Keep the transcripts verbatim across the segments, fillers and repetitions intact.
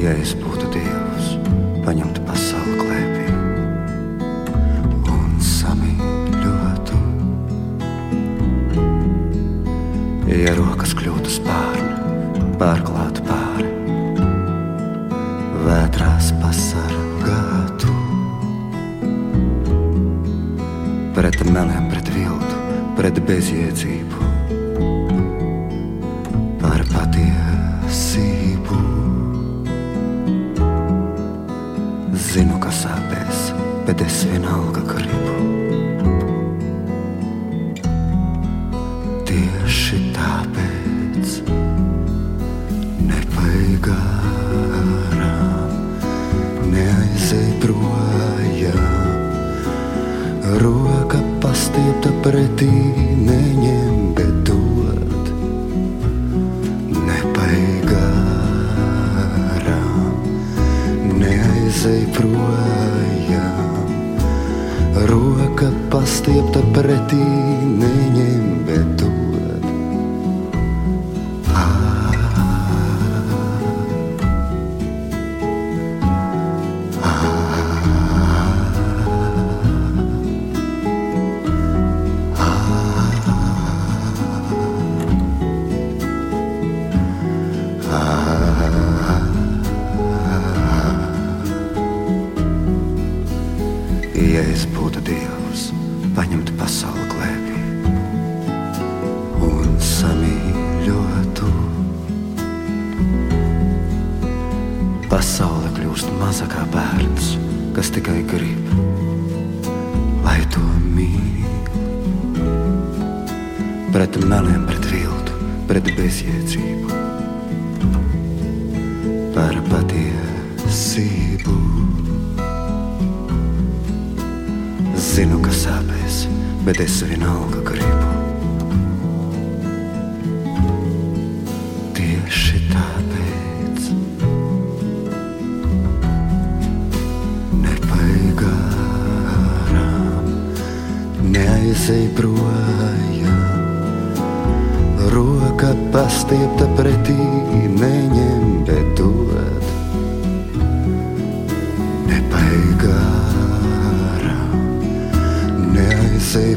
Ja es būtu Dievs, paņemtu pasauli klēpī un samīļotu. Ja rokas kļūtu spārni, pārklātu pāri, vētrās pasargātu. Pret meliem, pret viltu, pret bezjēdzību, par patiesību. Zinu, ka sāpēs, bet es vienalga gribu. Tieši tāpēc nepaej garām, neaizej projām. Roka pastiepta pretī neņem, bet dod. Nepaej garām, neaizej projām. Roka pastiepta pretī neņem, bet dod. Ja es būtu Dievs, paņemtu pasauli klēpī un samīļotu. Pasaule kļūst maza kā bērns, kas tikai grib, lai to mīl. Pret meliem, pret viltu, pret bezjēdzību, par patiesību. Zinu, ka sāpēs, bet es vienalga gribu. Tieši tāpēc nepaej garām, neaizej projām. Roka pastiepta pretī neņem, bet dod. Nepaej garām, neaizej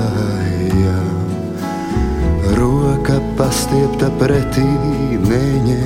projām. Roka pastiepta pretī neņem.